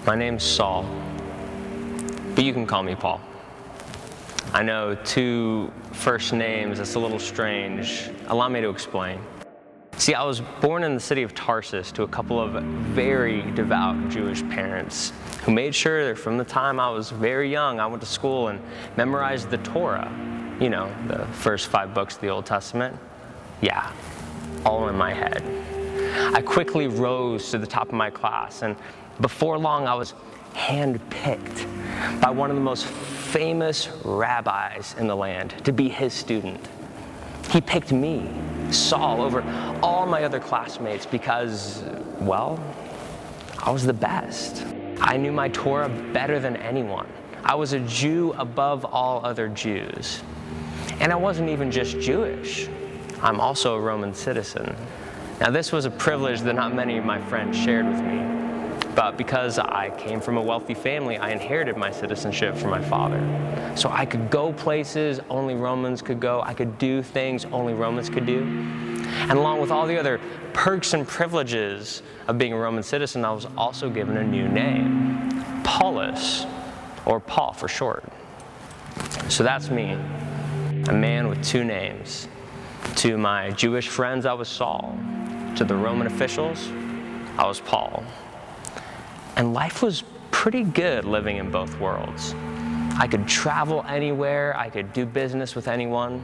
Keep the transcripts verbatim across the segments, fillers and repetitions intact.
My name's Saul, but you can call me Paul. I know two first names, that's a little strange. Allow me to explain. See, I was born in the city of Tarsus to a couple of very devout Jewish parents who made sure that from the time I was very young, I went to school and memorized the Torah. You know, the first five books of the Old Testament. Yeah, all in my head. I quickly rose to the top of my class, and before long, I was handpicked by one of the most famous rabbis in the land to be his student. He picked me, Saul, over all my other classmates because, well, I was the best. I knew my Torah better than anyone. I was a Jew above all other Jews. And I wasn't even just Jewish. I'm also a Roman citizen. Now, this was a privilege that not many of my friends shared with me. But because I came from a wealthy family, I inherited my citizenship from my father. So I could go places only Romans could go. I could do things only Romans could do. And along with all the other perks and privileges of being a Roman citizen, I was also given a new name, Paulus, or Paul for short. So that's me, a man with two names. To my Jewish friends, I was Saul. To the Roman officials, I was Paul. And life was pretty good living in both worlds. I could travel anywhere, I could do business with anyone.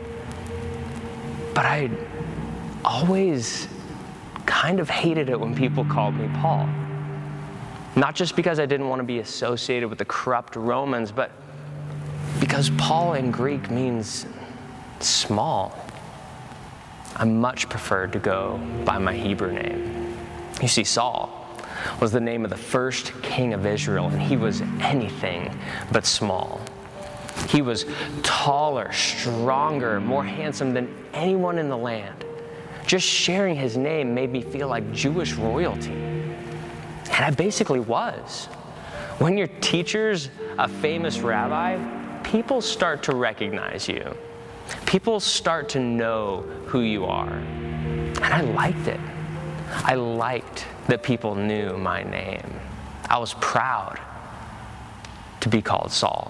But I always kind of hated it when people called me Paul. Not just because I didn't want to be associated with the corrupt Romans, but because Paul in Greek means small. I much preferred to go by my Hebrew name. You see, Saul was the name of the first king of Israel, and he was anything but small. He was taller, stronger, more handsome than anyone in the land. Just sharing his name made me feel like Jewish royalty. And I basically was. When your teacher's a famous rabbi, people start to recognize you. People start to know who you are. And I liked it. I liked that people knew my name. I was proud to be called Saul.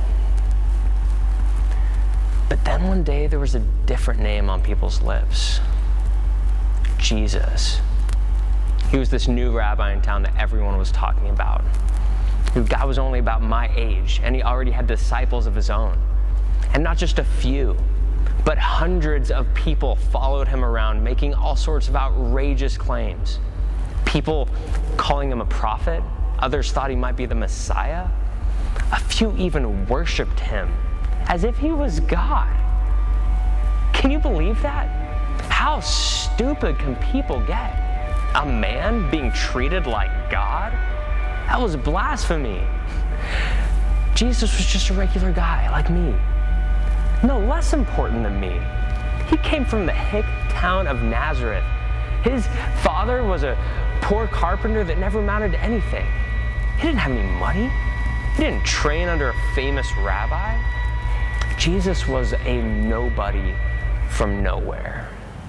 But then one day there was a different name on people's lips. Jesus. He was this new rabbi in town that everyone was talking about. The guy was only about my age, and he already had disciples of his own. And not just a few, but hundreds of people followed him around, making all sorts of outrageous claims. People calling him a prophet. Others thought he might be the Messiah. A few even worshiped him as if he was God. Can you believe that? How stupid can people get? A man being treated like God? That was blasphemy. Jesus was just a regular guy like me. No less important than me. He came from the hick town of Nazareth. His father was a poor carpenter that never amounted to anything. He didn't have any money. He didn't train under a famous rabbi. Jesus was a nobody from nowhere.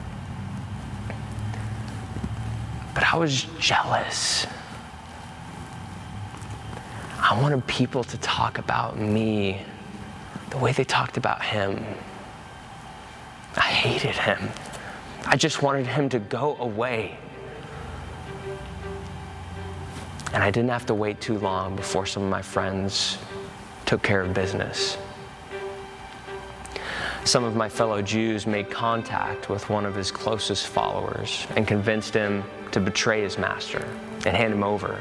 But I was jealous. I wanted people to talk about me the way they talked about him. I hated him. I just wanted him to go away. And I didn't have to wait too long before some of my friends took care of business. Some of my fellow Jews made contact with one of his closest followers and convinced him to betray his master and hand him over.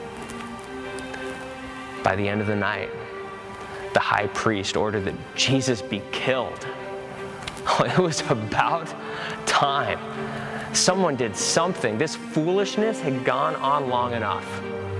By the end of the night, the high priest ordered that Jesus be killed. It was about time. Someone did something. This foolishness had gone on long enough.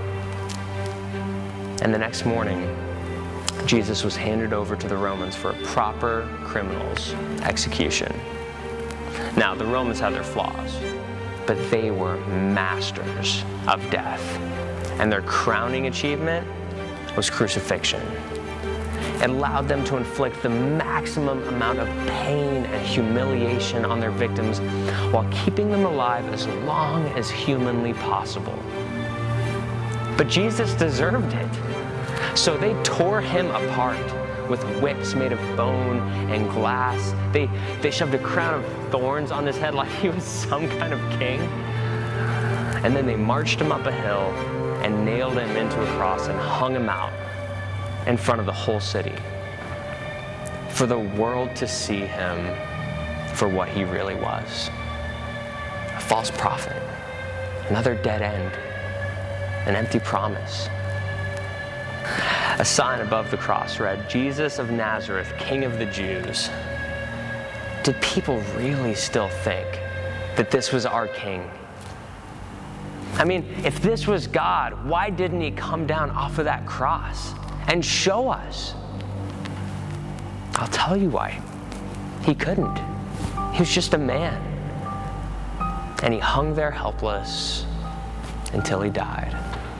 And the next morning, Jesus was handed over to the Romans for a proper criminal's execution. Now, the Romans had their flaws, but they were masters of death. And their crowning achievement was crucifixion. It allowed them to inflict the maximum amount of pain and humiliation on their victims while keeping them alive as long as humanly possible. But Jesus deserved it. So they tore him apart with whips made of bone and glass. They, they shoved a crown of thorns on his head like he was some kind of king. And then they marched him up a hill and nailed him into a cross and hung him out in front of the whole city for the world to see him for what he really was. A false prophet, another dead end, an empty promise. A sign above the cross read, "Jesus of Nazareth, King of the Jews." Did people really still think that this was our king? I mean, if this was God, why didn't he come down off of that cross and show us? I'll tell you why. He couldn't. He was just a man. And he hung there helpless until he died.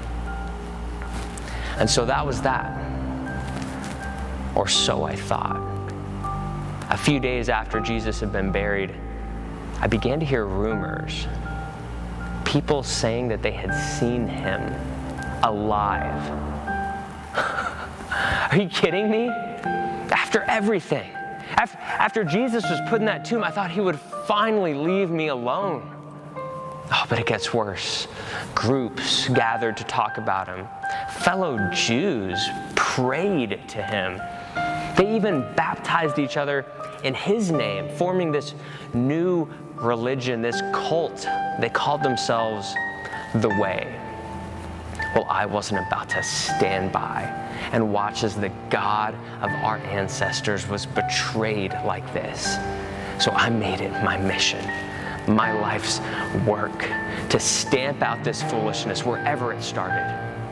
And so that was that. Or so I thought. A few days after Jesus had been buried, I began to hear rumors. People saying that they had seen him alive. Are you kidding me? After everything. After, after Jesus was put in that tomb, I thought he would finally leave me alone. Oh, but it gets worse. Groups gathered to talk about him. Fellow Jews prayed to him. They even baptized each other in his name, forming this new religion, this cult. They called themselves The Way. Well, I wasn't about to stand by and watch as the God of our ancestors was betrayed like this. So I made it my mission, my life's work, to stamp out this foolishness wherever it started.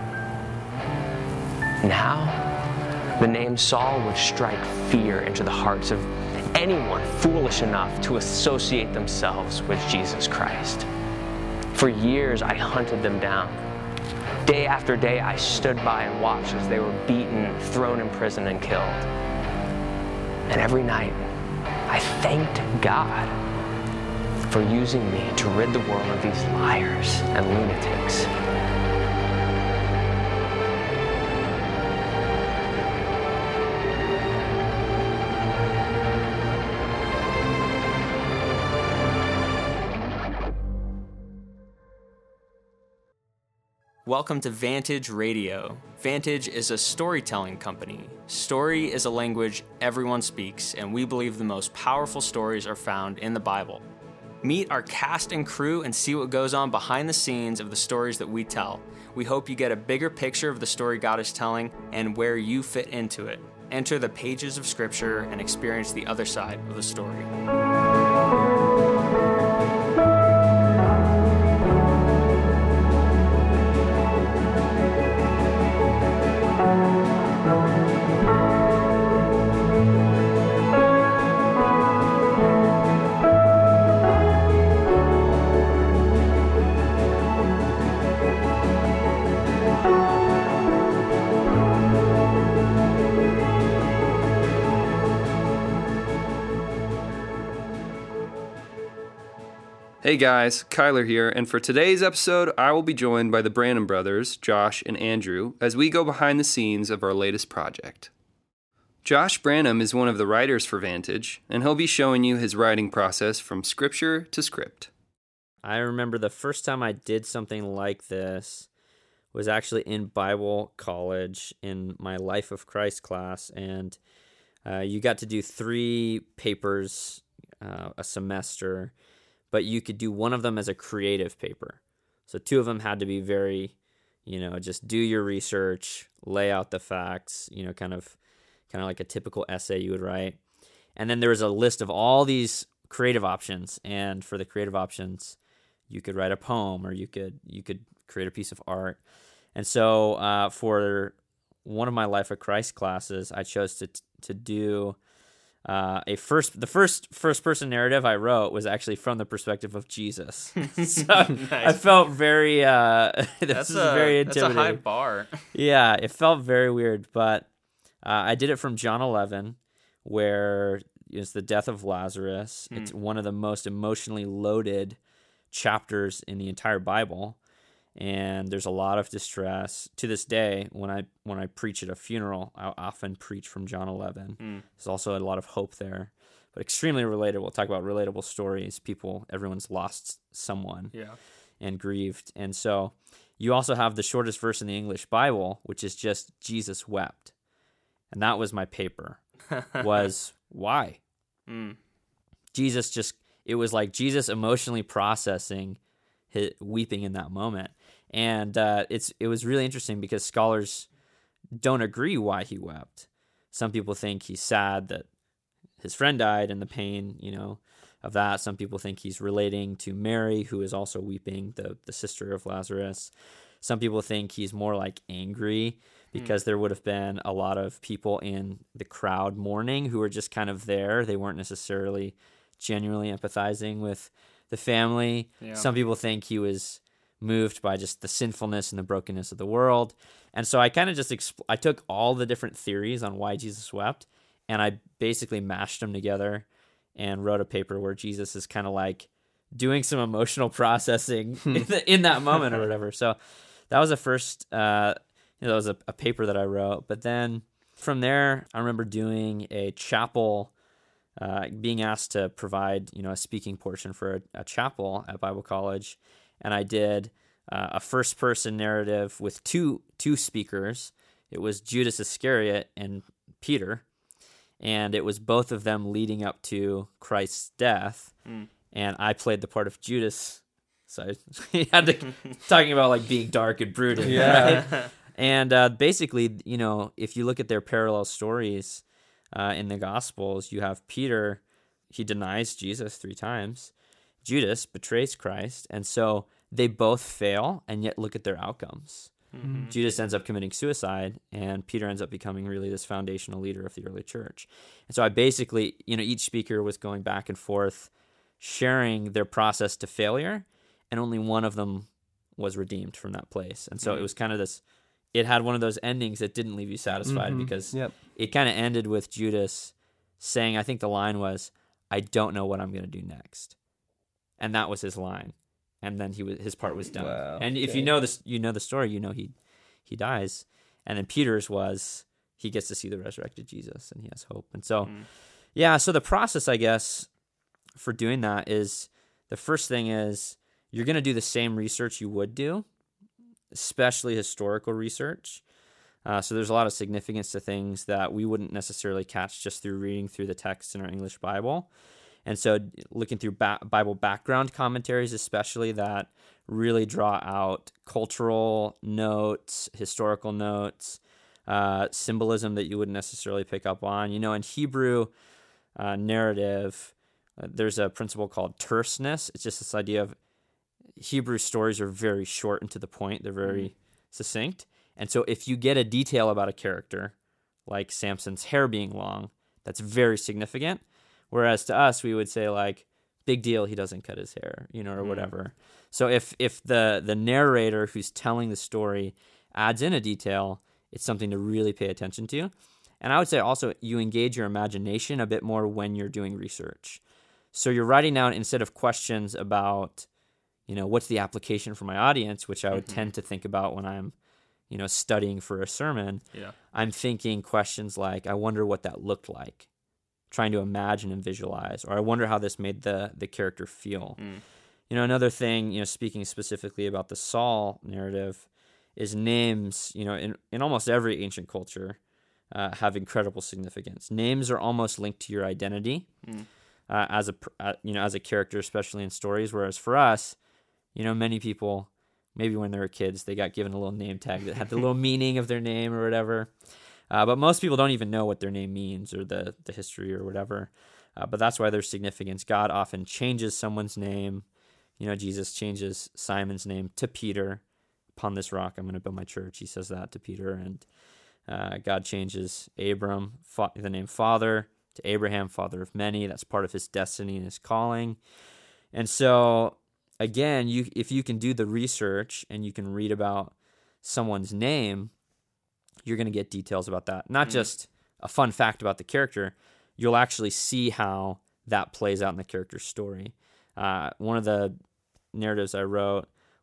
Now, the name Saul would strike fear into the hearts of anyone foolish enough to associate themselves with Jesus Christ. For years, I hunted them down. Day after day, I stood by and watched as they were beaten, thrown in prison, and killed. And every night, I thanked God for using me to rid the world of these liars and lunatics. Welcome to Vantage Radio. Vantage is a storytelling company. Story is a language everyone speaks, and we believe the most powerful stories are found in the Bible. Meet our cast and crew and see what goes on behind the scenes of the stories that we tell. We hope you get a bigger picture of the story God is telling and where you fit into it. Enter the pages of Scripture and experience the other side of the story. Hey guys, Kyler here, and for today's episode, I will be joined by the Branham brothers, Josh and Andrew, as we go behind the scenes of our latest project. Josh Branham is one of the writers for Vantage, and he'll be showing you his writing process from scripture to script. I remember the first time I did something like this was actually in Bible college in my Life of Christ class, and uh, you got to do three papers uh, a semester, but you could do one of them as a creative paper. So two of them had to be very, you know, just do your research, lay out the facts, you know, kind of kind of like a typical essay you would write. And then there was a list of all these creative options, and for the creative options, you could write a poem or you could you could create a piece of art. And so uh, for one of my Life of Christ classes, I chose to to do Uh, a first, the first first-person narrative I wrote was actually from the perspective of Jesus. So nice. I felt very, uh, this that's is a, very that's intimidating. a high bar. Yeah, it felt very weird, but uh, I did it from John eleven, where it's the death of Lazarus. Mm. It's one of the most emotionally loaded chapters in the entire Bible. and there's a lot of distress. To this day, when I when I preach at a funeral, I often preach from John eleven. Mm. There's also a lot of hope there, but extremely relatable. We'll talk about relatable stories. People, everyone's lost someone yeah. and grieved. And so you also have the shortest verse in the English Bible, which is just Jesus wept. And that was my paper, was why? Mm. Jesus just, it was like Jesus emotionally processing his weeping in that moment. And uh, it's it was really interesting because scholars don't agree why he wept. Some people think he's sad that his friend died and the pain, you know, of that. Some people think he's relating to Mary, who is also weeping, the, the sister of Lazarus. Some people think he's more like angry because mm. there would have been a lot of people in the crowd mourning who were just kind of there. They weren't necessarily genuinely empathizing with the family. Yeah. Some people think he was moved by just the sinfulness and the brokenness of the world. And so I kind of just, exp- I took all the different theories on why Jesus wept, and I basically mashed them together and wrote a paper where Jesus is kind of like doing some emotional processing in, the, in that moment or whatever. So that was the first, uh, you know, that was a, a paper that I wrote. But then from there, I remember doing a chapel, uh, being asked to provide, you know, a speaking portion for a, a chapel at Bible College. And I did uh, a first-person narrative with two two speakers. It was Judas Iscariot and Peter, and it was both of them leading up to Christ's death. Mm. And I played the part of Judas, so he had to talking about like being dark and brooding. Yeah. Right? And uh, basically, you know, if you look at their parallel stories uh, in the Gospels, you have Peter, he denies Jesus three times. Judas betrays Christ, and so they both fail, and yet look at their outcomes. Mm-hmm. Judas ends up committing suicide, and Peter ends up becoming really this foundational leader of the early church. And so I basically, you know, each speaker was going back and forth, sharing their process to failure, and only one of them was redeemed from that place. And so mm-hmm. it was kind of this, it had one of those endings that didn't leave you satisfied mm-hmm. because yep. it kind of ended with Judas saying, I think the line was, I don't know what I'm going to do next. And that was his line, and then he was his part was done. Wow, and if okay. you know this, you know the story. You know he he dies, and then Peter's was he gets to see the resurrected Jesus, and he has hope. And so, mm. yeah. So the process, I guess, for doing that is the first thing is you're going to do the same research you would do, especially historical research. Uh, so there's a lot of significance to things that we wouldn't necessarily catch just through reading through the text in our English Bible. And so looking through ba- Bible background commentaries, especially that really draw out cultural notes, historical notes, uh, symbolism that you wouldn't necessarily pick up on. You know, in Hebrew uh, narrative, uh, there's a principle called terseness. It's just this idea of Hebrew stories are very short and to the point. They're very mm-hmm. succinct. And so if you get a detail about a character, like Samson's hair being long, that's very significant. Whereas to us, we would say like, big deal, he doesn't cut his hair, you know, or mm. whatever. So if if the the narrator who's telling the story adds in a detail, it's something to really pay attention to. And I would say also you engage your imagination a bit more when you're doing research. So you're writing down, instead of questions about, you know, what's the application for my audience, which I would mm-hmm. tend to think about when I'm, you know, studying for a sermon. Yeah. I'm thinking questions like, I wonder what that looked like. Trying to imagine and visualize, or I wonder how this made the the character feel. Mm. You know, another thing, you know, speaking specifically about the Saul narrative, is names, you know, in, in almost every ancient culture, uh, have incredible significance. Names are almost linked to your identity mm. uh, as a, uh, you know, as a character, especially in stories. Whereas for us, you know, many people, maybe when they were kids, they got given a little name tag that had the little meaning of their name or whatever. Uh, but most people don't even know what their name means or the, the history or whatever. Uh, but that's why there's significance. God often changes someone's name. You know, Jesus changes Simon's name to Peter. Upon this rock, I'm going to build my church. He says that to Peter. And uh, God changes Abram, fa- the name father, to Abraham, father of many. That's part of his destiny and his calling. And so, again, you if you can do the research and you can read about someone's name, you're going to get details about that. Not mm-hmm. just a fun fact about the character. You'll actually see how that plays out in the character's story. Uh, one of the narratives I wrote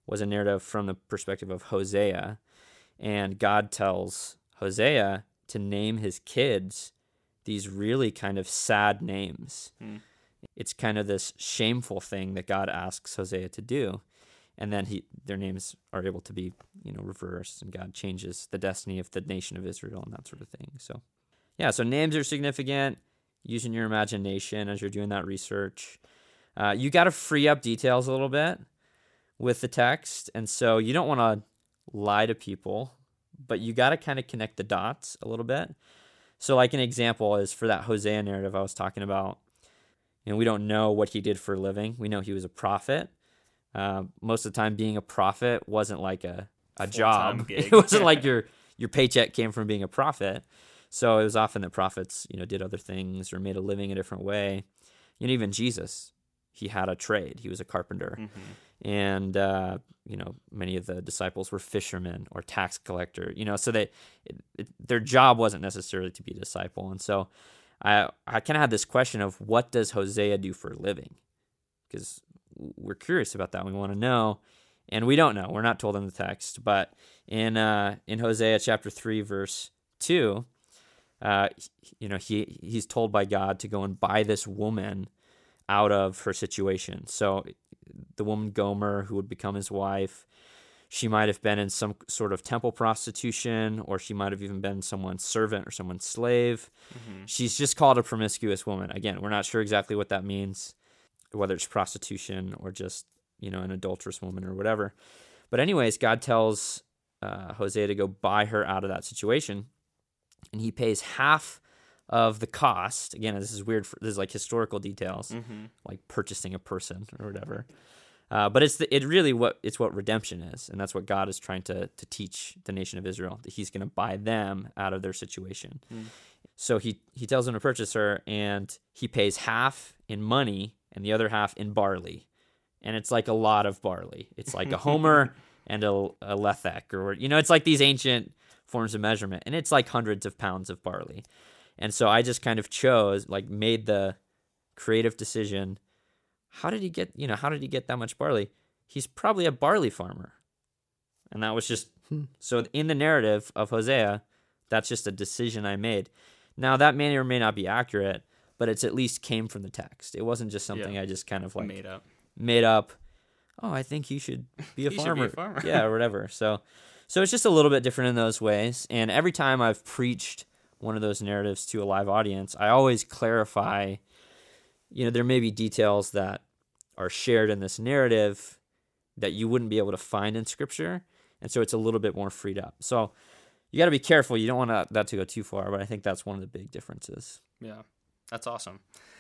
was a narrative from the perspective of Hosea. And God tells Hosea to name his kids these really kind of sad names. Hmm. It's kind of this shameful thing that God asks Hosea to do. And then he, their names are able to be, you know, reversed, and God changes the destiny of the nation of Israel and that sort of thing. So, yeah, so names are significant. Using your imagination as you're doing that research. Uh, you got to free up details a little bit with the text. And so you don't want to lie to people, but you got to kind of connect the dots a little bit. So like an example is for that Hosea narrative I was talking about. You know, we don't know what he did for a living. We know he was a prophet. Uh, most of the time being a prophet wasn't like a, a job. Gig. It wasn't like your, your paycheck came from being a prophet. So it was often that prophets, you know, did other things or made a living a different way. You know, even Jesus, he had a trade. He was a carpenter. Mm-hmm. And, uh, you know, many of the disciples were fishermen or tax collector, you know, so they, it, it, their job wasn't necessarily to be a disciple. And so I, I kind of had this question of what does Hosea do for a living? Because we're curious about that. We want to know, and we don't know. We're not told in the text, but in, uh, in Hosea chapter three, verse two, Uh, you know, he he's told by God to go and buy this woman out of her situation. So the woman Gomer, who would become his wife, she might have been in some sort of temple prostitution, or she might have even been someone's servant or someone's slave. Mm-hmm. She's just called a promiscuous woman. Again, we're not sure exactly what that means, whether it's prostitution or just, you know, an adulterous woman or whatever. But anyways, God tells uh, Hosea to go buy her out of that situation. And he pays half of the cost. Again, this is weird. For, this is like historical details, mm-hmm. like purchasing a person or whatever. Uh, but it's the, it really what it's what redemption is, and that's what God is trying to to teach the nation of Israel, that He's going to buy them out of their situation. Mm. So he he tells them to purchase her, and he pays half in money and the other half in barley, and it's like a lot of barley. It's like a homer and a, a lethek, or you know, it's like these ancient forms of measurement, and it's like hundreds of pounds of barley. And so I just kind of chose, like made the creative decision, how did he get, you know, how did he get that much barley? He's probably a barley farmer. And that was just, hmm. so in the narrative of Hosea, that's just a decision I made. Now that may or may not be accurate, but it's at least came from the text. It wasn't just something yeah. I just kind of like made up. Made up. Oh, I think he should be a he farmer. Should be a farmer. Yeah, or whatever. So So it's just a little bit different in those ways. And every time I've preached one of those narratives to a live audience, I always clarify, you know, there may be details that are shared in this narrative that you wouldn't be able to find in Scripture. And so it's a little bit more freed up. So you got to be careful. You don't want that to go too far, but I think that's one of the big differences. Yeah, that's awesome.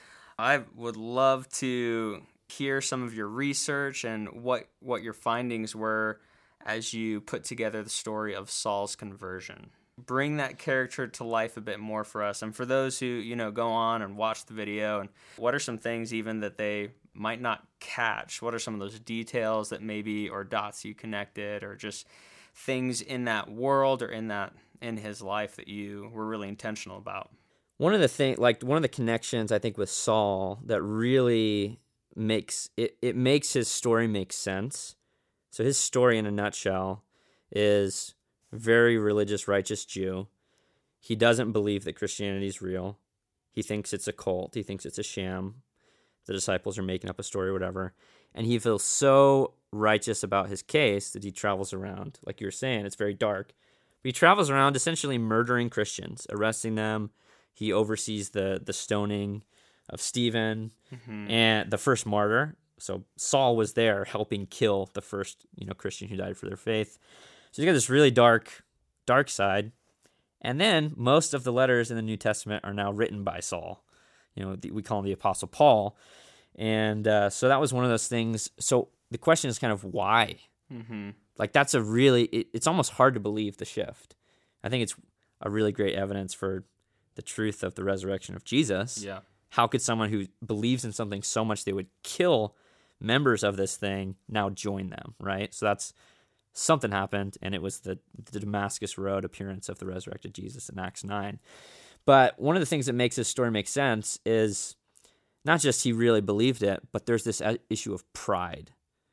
I would love to hear some of your research and what, what your findings were as you put together the story of Saul's conversion. Bring that character to life a bit more for us. And for those who, you know, go on and watch the video, and what are some things even that they might not catch? What are some of those details that maybe, or dots you connected, or just things in that world or in that, in his life that you were really intentional about? One of the thing, like one of the connections I think with Saul that really makes it, it makes his story make sense. So his story in a nutshell is very religious, righteous Jew. He doesn't believe that Christianity is real. He thinks it's a cult. He thinks it's a sham. The disciples are making up a story or whatever. And he feels so righteous about his case that he travels around. Like you were saying, it's very dark. But he travels around essentially murdering Christians, arresting them. He oversees the, the stoning of Stephen, mm-hmm. and the first martyr. So Saul was there helping kill the first, you know, Christian who died for their faith. So you got this really dark, dark side. And then most of the letters in the New Testament are now written by Saul. You know, the, we call him the Apostle Paul. And uh, so that was one of those things. So the question is kind of why? Mm-hmm. Like that's a really, it, it's almost hard to believe the shift. I think it's a really great evidence for the truth of the resurrection of Jesus. Yeah. How could someone who believes in something so much they would kill members of this thing now join them, right? So that's something happened, and it was the, the Damascus Road appearance of the resurrected Jesus in Acts nine. But one of the things that makes this story make sense is not just he really believed it, but there's this issue of pride.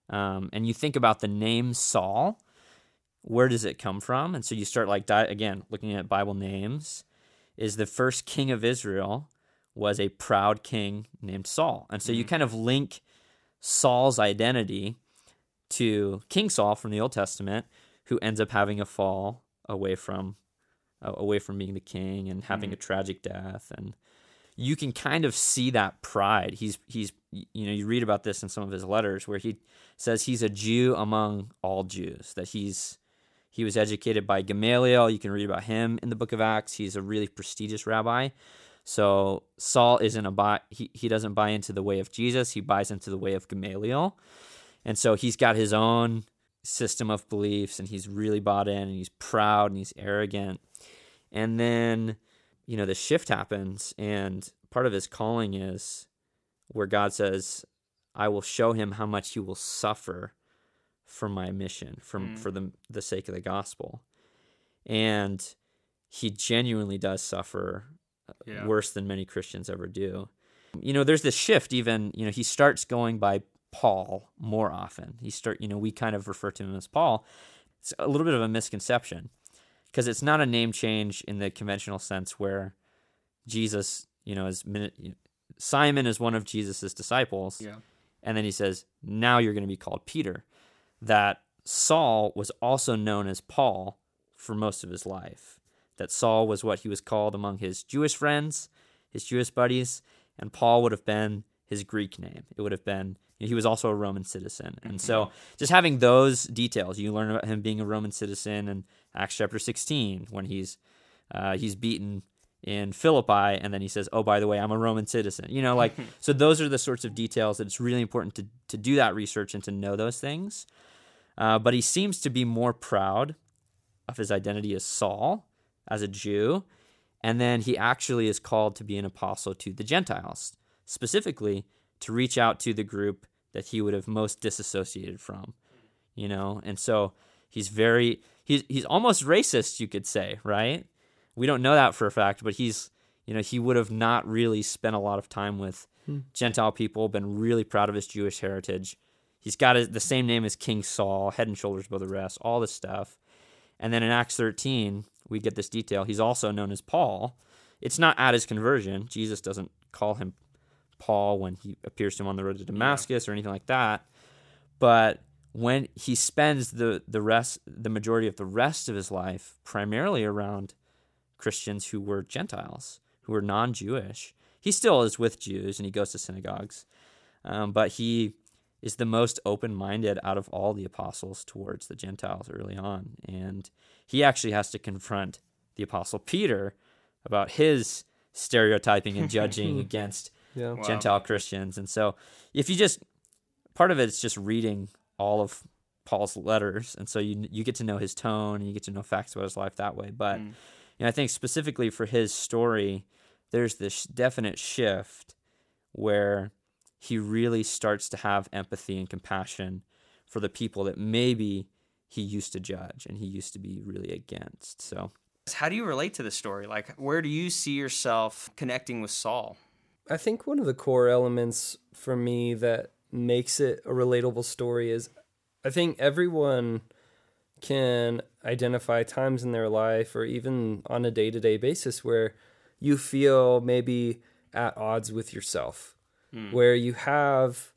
Um, and you think about the name Saul, where does it come from? And so you start like, di- again, looking at Bible names, is the first king of Israel was a proud king named Saul. And so mm-hmm. you kind of link Saul's identity to King Saul from the Old Testament, who ends up having a fall away from uh, away from being the king and having mm-hmm. a tragic death. And you can kind of see that pride. He's he's you know, you read about this in some of his letters where he says he's a Jew among all Jews, that he's he was educated by Gamaliel. You can read about him in the book of Acts. He's a really prestigious rabbi. So Saul isn't a buy, he, he doesn't buy into the way of Jesus. He buys into the way of Gamaliel. And so he's got his own system of beliefs, and he's really bought in, and he's proud, and he's arrogant. And then, you know, the shift happens, and part of his calling is where God says, I will show him how much he will suffer for my mission, for, mm. for the, the sake of the gospel. And he genuinely does suffer yeah. worse than many Christians ever do. You know, there's this shift even, you know, he starts going by Paul more often. He start, you know, we kind of refer to him as Paul. It's a little bit of a misconception because it's not a name change in the conventional sense where Jesus, you know, is Simon is one of Jesus's disciples. Yeah. And then he says, now you're going to be called Peter. That Saul was also known as Paul for most of his life. That Saul was what he was called among his Jewish friends, his Jewish buddies, and Paul would have been his Greek name. It would have been, he was also a Roman citizen. And so just having those details, you learn about him being a Roman citizen in Acts chapter sixteen, when he's uh, he's beaten in Philippi, and then he says, oh, by the way, I'm a Roman citizen. You know, like, so those are the sorts of details that it's really important to, to do that research and to know those things. Uh, but he seems to be more proud of his identity as Saul, as a Jew, and then he actually is called to be an apostle to the Gentiles, specifically to reach out to the group that he would have most disassociated from, you know? And so he's very, he's, he's almost racist, you could say, right? We don't know that for a fact, but he's, you know, he would have not really spent a lot of time with hmm. Gentile people, been really proud of his Jewish heritage. He's got a, the same name as King Saul, head and shoulders above the rest, all this stuff. And then in Acts thirteen, we get this detail. He's also known as Paul. It's not at his conversion. Jesus doesn't call him Paul when he appears to him on the road to Damascus yeah. or anything like that. But when he spends the the rest, the majority of the rest of his life primarily around Christians who were Gentiles, who were non-Jewish, he still is with Jews and he goes to synagogues. Um, but he is the most open-minded out of all the apostles towards the Gentiles early on. And he actually has to confront the apostle Peter about his stereotyping and judging against yeah. wow. Gentile Christians. And so if you just, part of it is just reading all of Paul's letters. And so you you get to know his tone and you get to know facts about his life that way. But mm. you know, I think specifically for his story, there's this definite shift where he really starts to have empathy and compassion for the people that maybe he used to judge and he used to be really against. So how do you relate to the story? Like, where do you see yourself connecting with Saul? I think one of the core elements for me that makes it a relatable story is I think everyone can identify times in their life or even on a day-to-day basis where you feel maybe at odds with yourself. Hmm. Where you have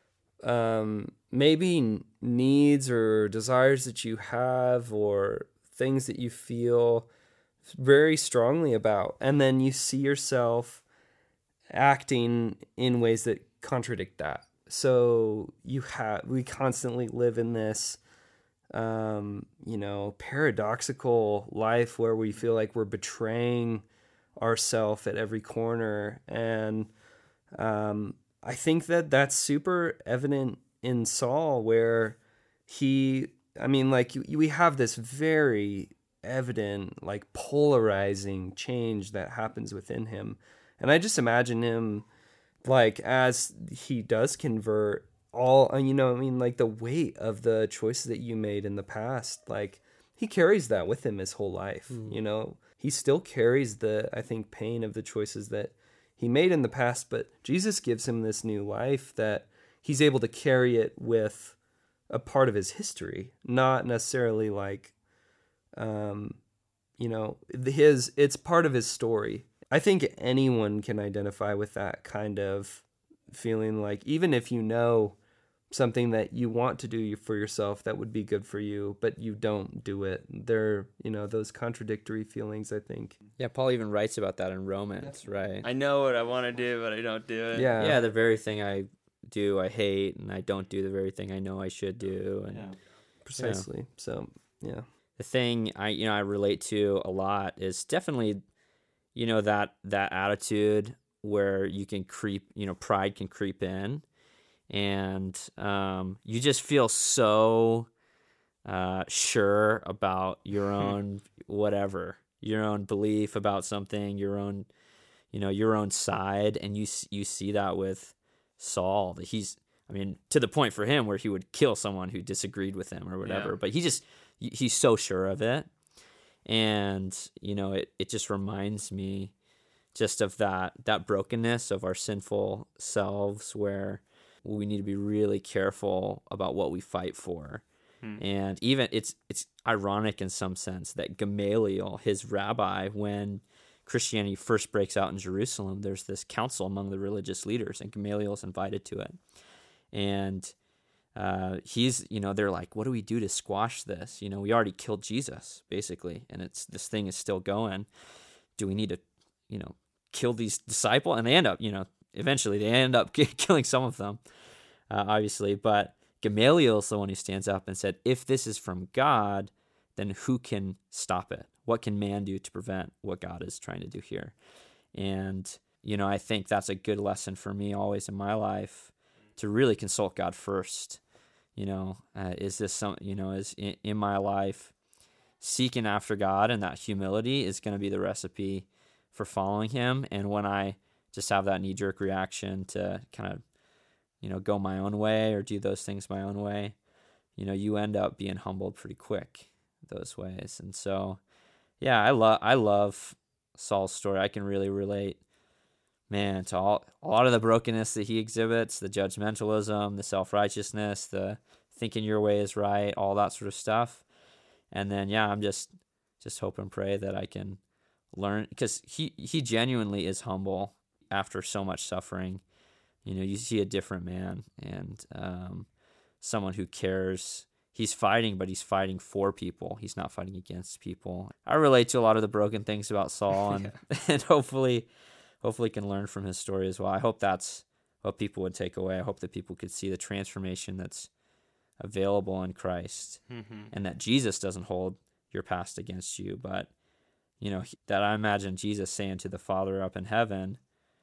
um, maybe needs or desires that you have or things that you feel very strongly about, and then you see yourself acting in ways that contradict that. So you have we constantly live in this, um, you know, paradoxical life where we feel like we're betraying ourselves at every corner. And Um, I think that that's super evident in Saul, where he, I mean, like we have this very evident, like polarizing change that happens within him. And I just imagine him, like, as he does convert, all, you know, I mean, like the weight of the choices that you made in the past, like he carries that with him his whole life, mm. you know, he still carries the, I think, pain of the choices that he made in the past, but Jesus gives him this new life that he's able to carry it with a part of his history, not necessarily like, um, you know, his, it's part of his story. I think anyone can identify with that kind of feeling, like, even if you know something that you want to do for yourself that would be good for you, but you don't do it. There, you know, those contradictory feelings, I think. Yeah, Paul even writes about that in Romans, right? I know what I want to do, but I don't do it. Yeah. Yeah, the very thing I do, I hate, and I don't do the very thing I know I should do. And Yeah. Precisely. Yeah. So, yeah. The thing I, you know, I relate to a lot is definitely, you know, that, that attitude where you can creep, you know, pride can creep in. And um, you just feel so uh, sure about your own whatever, your own belief about something, your own, you know, your own side, and you you see that with Saul. That he's, I mean, to the point for him where he would kill someone who disagreed with him or whatever. Yeah. But he just he's so sure of it, and you know, it it just reminds me just of that that brokenness of our sinful selves where we need to be really careful about what we fight for. Hmm. And even it's it's ironic in some sense that Gamaliel, his rabbi, when Christianity first breaks out in Jerusalem, there's this council among the religious leaders, and Gamaliel is invited to it. And uh, he's, you know, they're like, what do we do to squash this? You know, we already killed Jesus, basically, and it's this thing is still going. Do we need to, you know, kill these disciples? And they end up, you know, eventually they end up killing some of them, uh, obviously. But Gamaliel is the one who stands up and said, if this is from God, then who can stop it? What can man do to prevent what God is trying to do here? And, you know, I think that's a good lesson for me always in my life, to really consult God first. You know, uh, is this some, you know, is in, in my life seeking after God, and that humility is going to be the recipe for following him. And when I just have that knee-jerk reaction to kind of, you know, go my own way or do those things my own way, you know, you end up being humbled pretty quick those ways. And so, yeah, I love I love Saul's story. I can really relate, man, to all a lot of the brokenness that he exhibits, the judgmentalism, the self-righteousness, the thinking your way is right, all that sort of stuff. And then, yeah, I'm just just hope and pray that I can learn, because he, he genuinely is humble after so much suffering. You know, you see a different man, and um, someone who cares. He's fighting, but he's fighting for people. He's not fighting against people. I relate to a lot of the broken things about Saul, and, yeah. and hopefully, hopefully can learn from his story as well. I hope that's what people would take away. I hope that people could see the transformation that's available in Christ, mm-hmm. and that Jesus doesn't hold your past against you, but, you know, that I imagine Jesus saying to the Father up in heaven,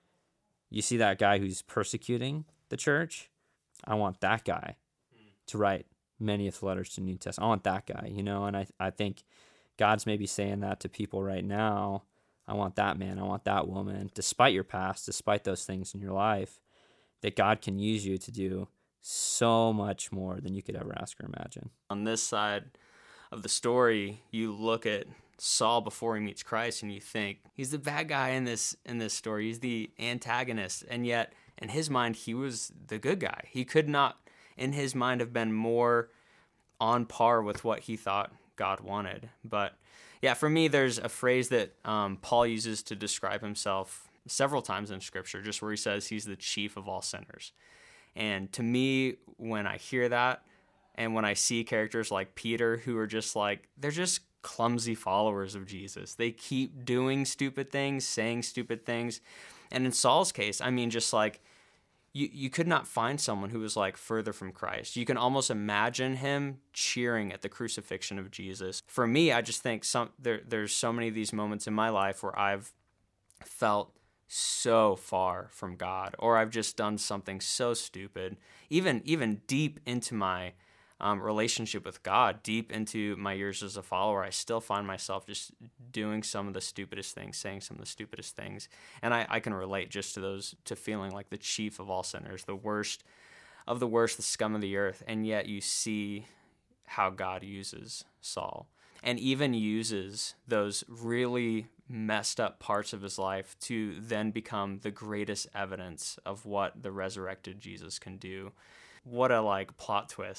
you see that guy who's persecuting the church? I want that guy to write many of the letters to the New Testament. I want that guy, you know, and I, I think God's maybe saying that to people right now. I want that man, I want that woman, despite your past, despite those things in your life, that God can use you to do so much more than you could ever ask or imagine. On this side of the story, you look at Saul before he meets Christ, and you think he's the bad guy in this in this story. He's the antagonist, and yet in his mind, he was the good guy. He could not, in his mind, have been more on par with what he thought God wanted. But yeah, for me, there's a phrase that um, Paul uses to describe himself several times in Scripture, just where he says he's the chief of all sinners. And to me, when I hear that, and when I see characters like Peter, who are just like, they're just clumsy followers of Jesus. They keep doing stupid things, saying stupid things. And in Saul's case, I mean, just like, you, you could not find someone who was like further from Christ. You can almost imagine him cheering at the crucifixion of Jesus. For me, I just think some there there's so many of these moments in my life where I've felt so far from God, or I've just done something so stupid, even even deep into my Um, relationship with God, deep into my years as a follower, I still find myself just doing some of the stupidest things, saying some of the stupidest things. And I, I can relate just to those, to feeling like the chief of all sinners, the worst of the worst, the scum of the earth. And yet you see how God uses Saul, and even uses those really messed up parts of his life to then become the greatest evidence of what the resurrected Jesus can do. What a like plot twist.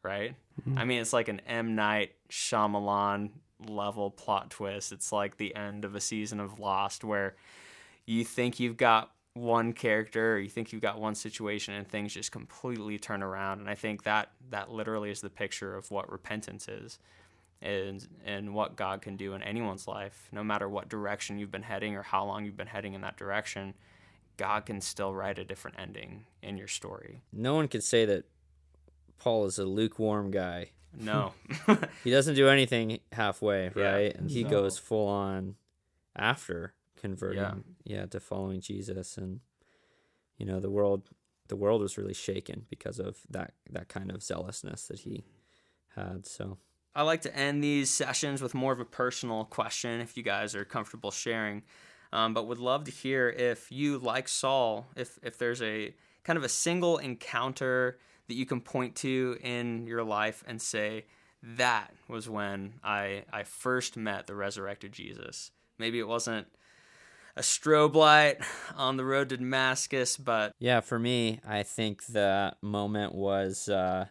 right? Mm-hmm. I mean, it's like an M. Night Shyamalan level plot twist. It's like the end of a season of Lost where you think you've got one character, or you think you've got one situation, and things just completely turn around. And I think that that literally is the picture of what repentance is, and and what God can do in anyone's life, no matter what direction you've been heading or how long you've been heading in that direction. God can still write a different ending in your story. No one could say that Paul is a lukewarm guy. No. He doesn't do anything halfway, right? Yeah, and he no. goes full on after converting yeah. yeah to following Jesus. And you know, the world the world was really shaken because of that that kind of zealousness that he had. So I like to end these sessions with more of a personal question, if you guys are comfortable sharing. Um, but would love to hear if you, like Saul, if if there's a kind of a single encounter that you can point to in your life and say, that was when I I first met the resurrected Jesus. Maybe it wasn't a strobe light on the road to Damascus, but... Yeah, for me, I think the moment was, uh,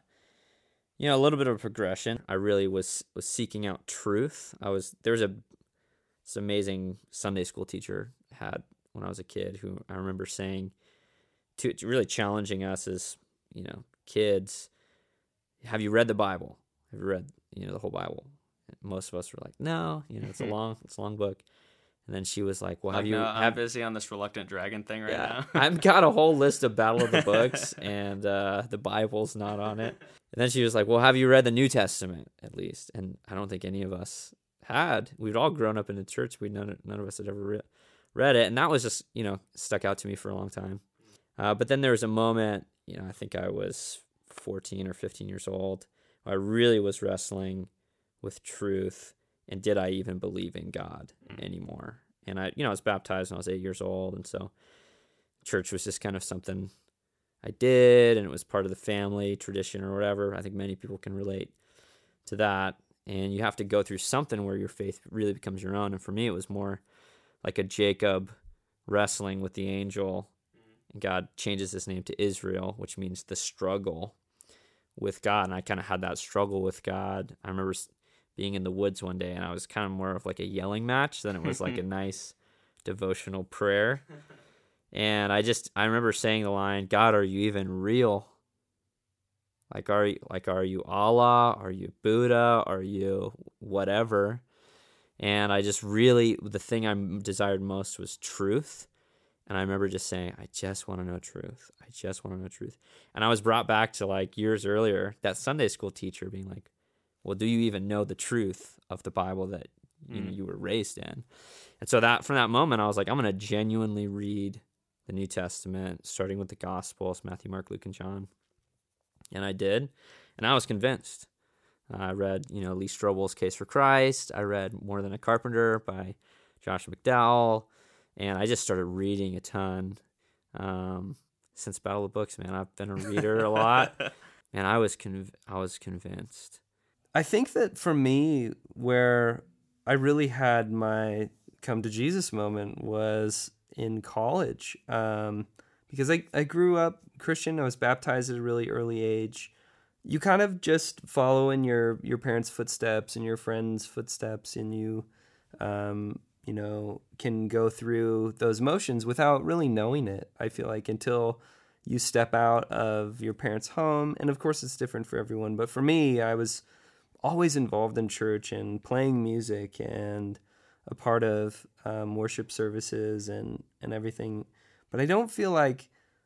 you know, a little bit of a progression. I really was was seeking out truth. I was, there was a this amazing Sunday school teacher had when I was a kid who I remember saying, to really challenging us as, you know, kids, have you read the Bible? Have you read, you know, the whole Bible? And most of us were like, no, you know, it's a long, it's a long book. And then she was like, well, have like, you... No, have, I'm busy on this Reluctant Dragon thing right yeah, now. I've got a whole list of Battle of the Books, and uh, the Bible's not on it. And then she was like, well, have you read the New Testament, at least? And I don't think any of us had. We'd all grown up in the church. We none, none of us had ever re- read it. And that was just, you know, stuck out to me for a long time. Uh, but then there was a moment, you know, I think I was fourteen or fifteen years old. I really was wrestling with truth. And did I even believe in God anymore? And I, you know, I was baptized when I was eight years old. And so church was just kind of something I did. And it was part of the family tradition or whatever. I think many people can relate to that. And you have to go through something where your faith really becomes your own. And for me, it was more like a Jacob wrestling with the angel. And God changes his name to Israel, which means the struggle with God. And I kind of had that struggle with God. I remember being in the woods one day, and I was kind of more of like a yelling match than it was like a nice devotional prayer. And I just, I remember saying the line, God, are you even real? Like, are you, like, are you Allah? Are you Buddha? Are you whatever? And I just really, the thing I desired most was truth. And I remember just saying, I just want to know truth. I just want to know truth. And I was brought back to like years earlier, that Sunday school teacher being like, well, do you even know the truth of the Bible that you know you were raised in? And so that from that moment, I was like, I'm going to genuinely read the New Testament, starting with the Gospels, Matthew, Mark, Luke, and John. And I did, and I was convinced. Uh, I read, you know, Lee Strobel's Case for Christ. I read More Than a Carpenter by Josh McDowell, and I just started reading a ton. Um, since Battle of the Books, man, I've been a reader a lot, and I was conv- I was convinced. I think that for me, where I really had my come to Jesus moment was in college, um, because I, I grew up Christian. I was baptized at a really early age. You kind of just follow in your, your parents' footsteps and your friends' footsteps, and you, um, you know, can go through those motions without really knowing it, I feel like, until you step out of your parents' home. And of course, it's different for everyone. But for me, I was always involved in church and playing music and a part of um, worship services and, and everything. But I don't feel like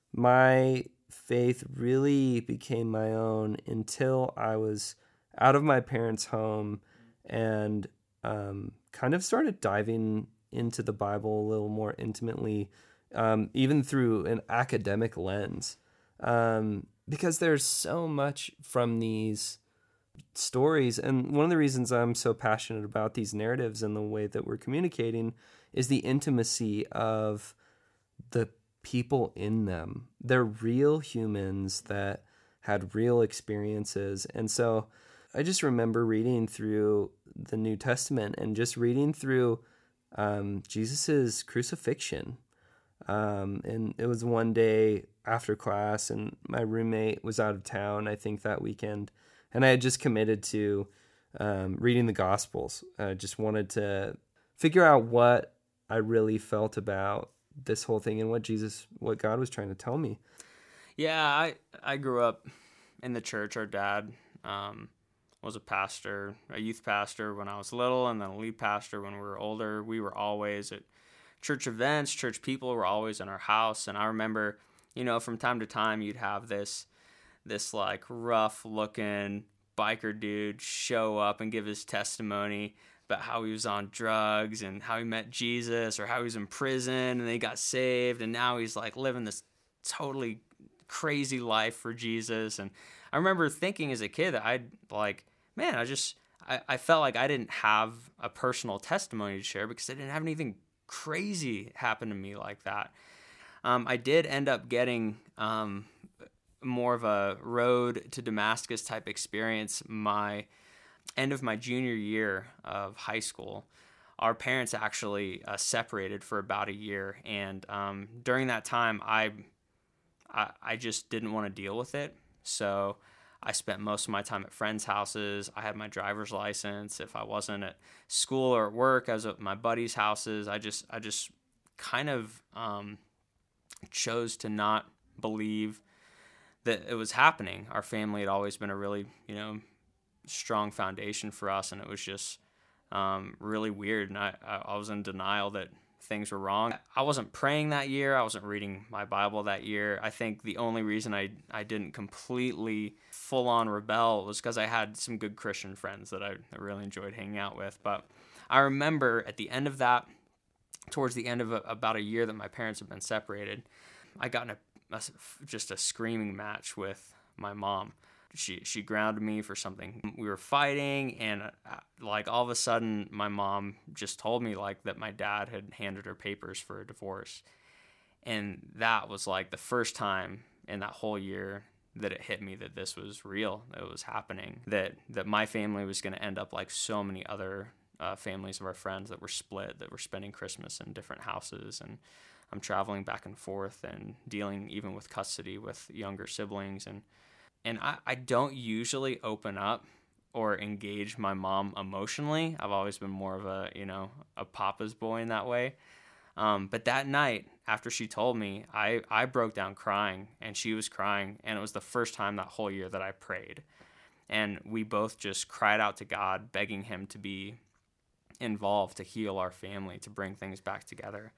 my faith really became my own until I was out of my parents' home and um, kind of started diving into the Bible a little more intimately, um, even through an academic lens. Um, because there's so much from these stories. And one of the reasons I'm so passionate about these narratives and the way that we're communicating is the intimacy of the people in them. They're real humans that had real experiences. And so I just remember reading through the New Testament and just reading through um, Jesus's crucifixion. Um, and it was one day after class, and my roommate was out of town, I think, that weekend. and I had just committed to um, reading the Gospels. I just wanted to figure out what I really felt about this whole thing and what Jesus, what God was trying to tell me. Yeah, I I grew up in the church. Our dad um, was a pastor, a youth pastor when I was little, and then a lead pastor when we were older. We were always at church events. Church people were always in our house, and I remember, you know, from time to time, you'd have this this like rough looking biker dude show up and give his testimony about how he was on drugs and how he met Jesus, or how he was in prison and then he got saved, and now he's like living this totally crazy life for Jesus. And I remember thinking as a kid that I'd like, man, I just, I, I felt like I didn't have a personal testimony to share because I didn't have anything crazy happen to me like that. Um, I did end up getting um, more of a road to Damascus type experience my end of my junior year of high school. Our parents actually uh, separated for about a year, and um, during that time, I I, I just didn't want to deal with it. So I spent most of my time at friends' houses. I had my driver's license. If I wasn't at school or at work, I was at my buddies' houses. I just, I just kind of um, chose to not believe that it was happening. Our family had always been a really, you know, strong foundation for us, and it was just um, really weird. And I, I was in denial that things were wrong. I wasn't praying that year. I wasn't reading my Bible that year. I think the only reason I, I didn't completely full-on rebel was because I had some good Christian friends that I, I really enjoyed hanging out with. But I remember at the end of that, towards the end of a, about a year that my parents had been separated, I got in a, a, just a screaming match with my mom. She she grounded me for something. We were fighting, and uh, like all of a sudden, my mom just told me like that my dad had handed her papers for a divorce, and that was like the first time in that whole year that it hit me that this was real, that it was happening, that that my family was going to end up like so many other uh, families of our friends that were split, that were spending Christmas in different houses, and I'm traveling back and forth and dealing even with custody with younger siblings. And And I, I don't usually open up or engage my mom emotionally. I've always been more of a, you know, a papa's boy in that way. Um, but that night, after she told me, I, I broke down crying, and she was crying. And it was the first time that whole year that I prayed. And we both just cried out to God, begging him to be involved, to heal our family, to bring things back together.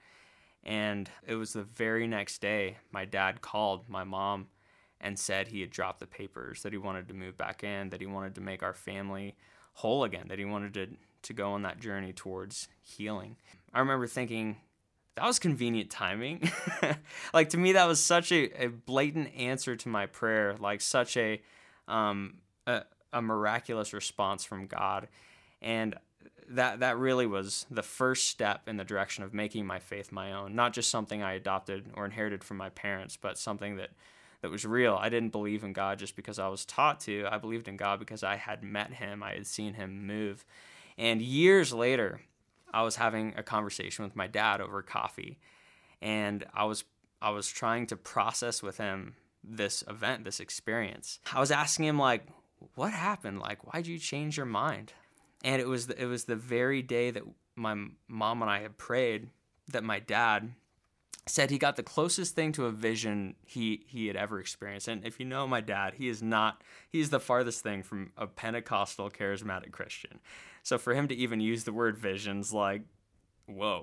And it was the very next day, my dad called my mom and said he had dropped the papers, that he wanted to move back in, that he wanted to make our family whole again, that he wanted to, to go on that journey towards healing. I remember thinking, that was convenient timing. Like, to me, that was such a, a blatant answer to my prayer, like such a, um, a a miraculous response from God. And that that really was the first step in the direction of making my faith my own, not just something I adopted or inherited from my parents, but something that that was real. I didn't believe in God just because I was taught to. I believed in God because I had met him. I had seen him move. And years later, I was having a conversation with my dad over coffee, and I was I was trying to process with him this event, this experience. I was asking him, like, what happened? Like, why'd you change your mind? And it was the, it was the very day that my mom and I had prayed that my dad said he got the closest thing to a vision he he had ever experienced. And if you know my dad, he is not, he's the farthest thing from a Pentecostal charismatic Christian. So for him to even use the word vision's like, whoa.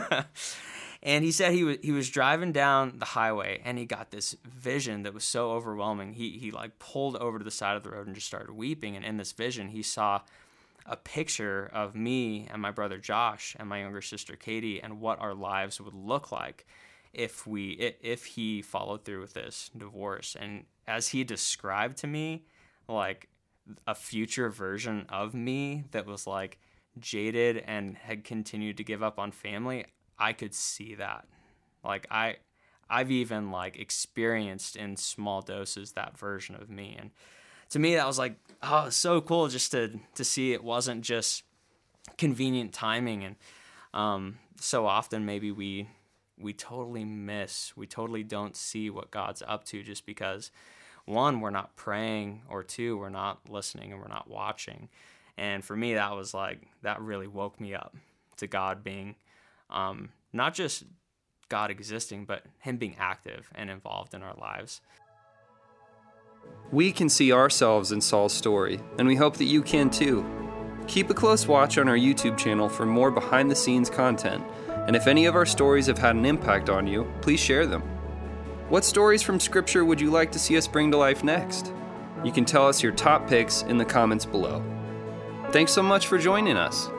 And he said he was he was driving down the highway, and he got this vision that was so overwhelming. He he like pulled over to the side of the road and just started weeping. And in this vision, he saw a picture of me and my brother Josh and my younger sister Katie, and what our lives would look like if we if he followed through with this divorce. And as he described to me, like, a future version of me that was like jaded and had continued to give up on family, I could see that. Like, I I've even like experienced in small doses that version of me. And to me, that was like, oh, it's so cool just to to see it wasn't just convenient timing. And um, so often maybe we we totally miss, we totally don't see what God's up to just because one, we're not praying, or two, we're not listening and we're not watching. And for me, that was like, that really woke me up to God being um, not just God existing, but him being active and involved in our lives. We can see ourselves in Saul's story, and we hope that you can too. Keep a close watch on our YouTube channel for more behind-the-scenes content, and if any of our stories have had an impact on you, please share them. What stories from Scripture would you like to see us bring to life next? You can tell us your top picks in the comments below. Thanks so much for joining us.